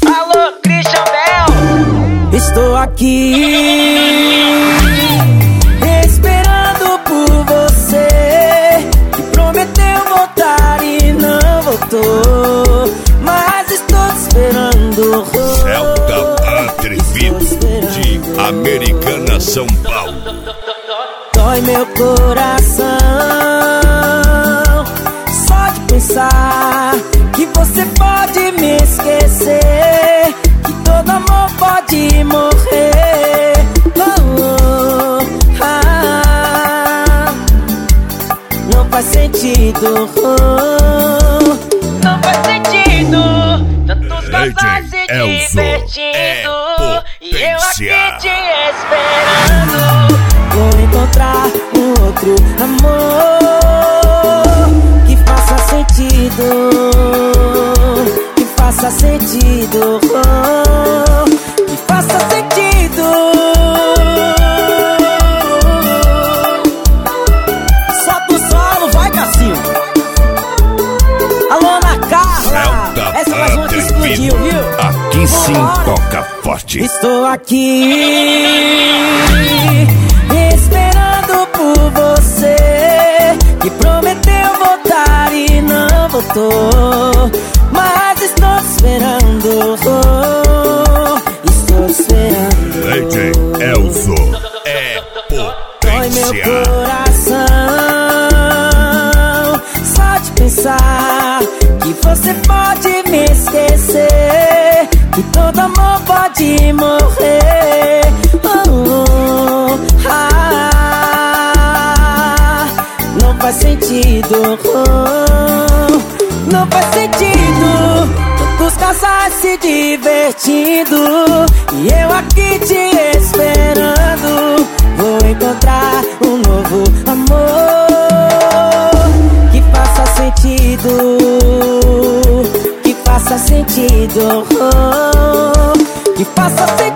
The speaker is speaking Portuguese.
Alô, Christian Bell. Estou aqui esperando por você, que prometeu voltar e não voltou, mas estou te esperando. Celta Atrevido de Americana, São Paulo. Dói meu coração só de pensar que você pode me esquecer, que todo amor pode morrer. Não faz sentido. Não faz sentido tantos casais se divertindo e eu aqui te esperando. Vou encontrar um outro amor que faça sentido, que faça sentido, que faça sentido. Solta o solo, vai, Cassinho. Alô, Ana Carla. Essa é mais uma que explodiu, viu? Aqui sim toca forte. Estou aqui esperando por você, que prometeu voltar e não voltou, mas estou te esperando. Estou te esperando. DJ Elzo é Dói meu potência. coração só de pensar que você pode me esquecer, que todo amor pode morrer. Não faz sentido. Não faz sentido tantos casais se divertindo e eu aqui te esperando. Vou encontrar um novo amor que faça sentido, que faça sentido, que faça sentido.